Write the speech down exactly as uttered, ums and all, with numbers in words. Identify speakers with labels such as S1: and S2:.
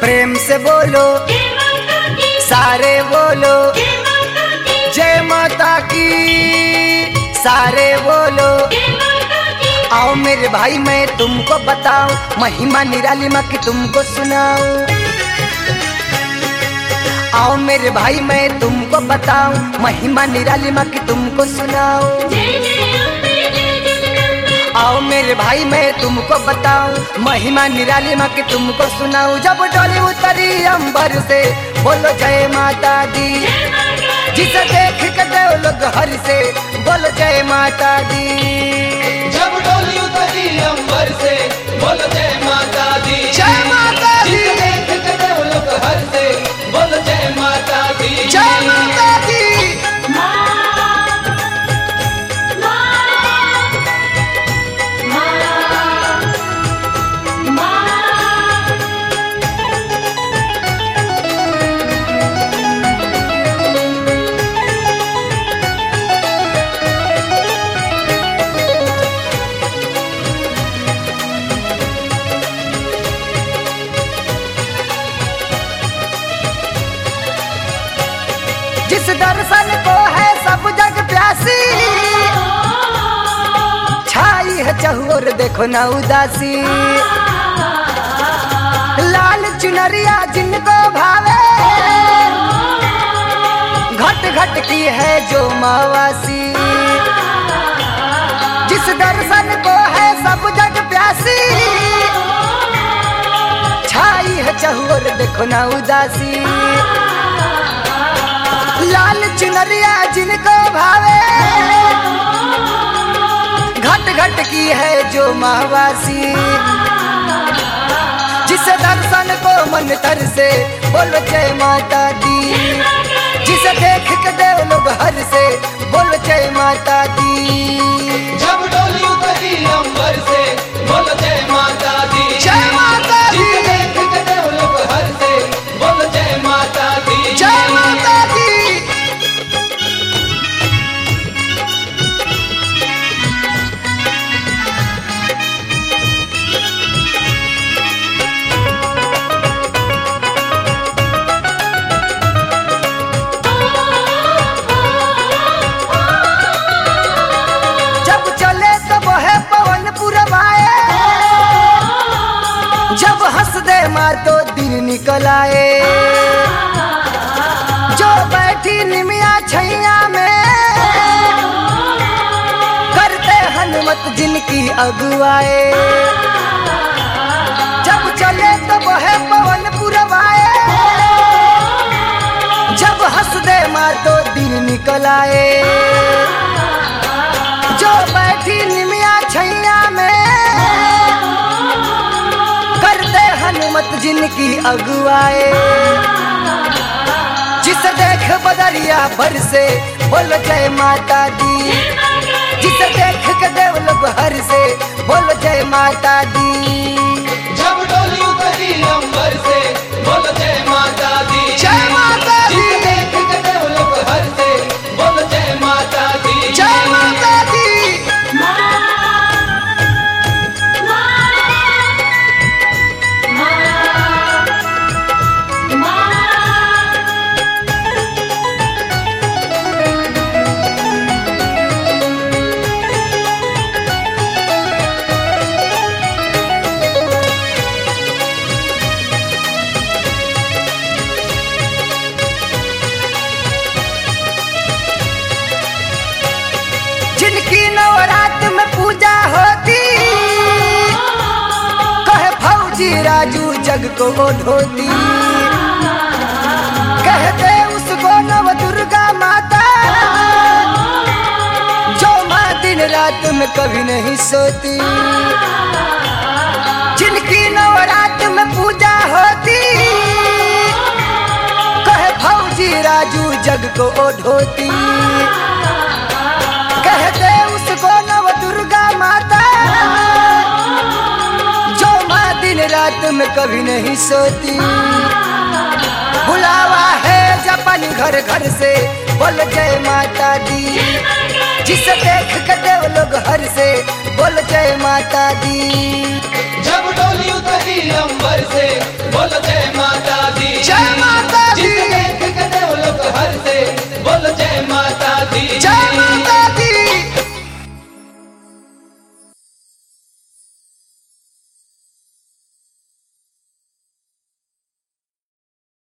S1: प्रेम से बोलो सारे बोलो जय माता की, सारे बोलो। आओ मेरे भाई मैं तुमको बताऊं, महिमा निराली माँ की तुमको सुनाऊं। आओ मेरे भाई मैं तुमको बताऊं, महिमा निराली माँ की तुमको सुनाऊं। आओ मेरे भाई मैं तुमको बताऊं, महिमा निराली माँ की तुमको सुनाऊं। जब डोली उतरी अंबर से बोलो जय माता दी, जिसे देख के देव लोग हर से बोलो जय माता दी।
S2: जब डोली उतरी अंबर से बोलो जय माता दी,
S1: जय माता दी,
S2: जिसे देख के देव लोग हर से बोलो जय माता दी,
S1: जय माता दी। जिस दर्शन को है सब जग प्यासी, छाई है चहुर देखो न उदासी। लाल चुनरिया जिनको भावे, घट घट की है जो मावासी। जिस दर्शन को है सब जग प्यासी, छाई है चहुर देखो न उदासी। लाल चुनरिया जिनको भावे, घट घट की है जो मावासी। जिसे दर्शन को मन तर से बोलो जय माता दी, जिसे देख के देव लोग हर से बोलो जय माता दी।
S2: जब डोली उतरी अंबर से बोलो जय माता दी,
S1: जय माता दी,
S2: जिसे देख के देव लोग हर से बोलो जय माता दी,
S1: जय माता दी। जब हंस दे माँ तो दिन निकल आए, जो बैठी निमिया छैया में करते हनुमत जिनकी अगुवाए। जब चले तो बहे पवन पुरवाए, जब हंस दे माँ तो दिन निकल आए। जो बैठी निमिया छैया में हनुमत जिनकी अगुवाए। जिसे देख बदरिया भर से बोलो जय माता दी, जिसे देख के देव लोग हर से बोलो जय माता दी।
S2: जब डोली उतरी अंबर से बोलो जय माता दी,
S1: जय माता दी,
S2: जिसे देख के देव लोग हर से बोलो जय माता दी,
S1: जय माता दी। जिनकी नवरात्र में पूजा होती, कहे फौजी राजू जग को ढोती। कहते उसको नव दुर्गा माता, जो माँ दिन रात में कभी नहीं सोती। जिनकी नवरात्र में पूजा होती, कहे फौजी राजू जग को ढोती। कहते उसको नव दुर्गा माता, जो माँ दिन रात में कभी नहीं सोती। बुलावा है जपन घर घर से बोल जय माता दी, जिसे देख के देव लोग हर से बोल जय माता दी।
S2: जब डोली उतरी अंबर से बोलो जय माता जय माता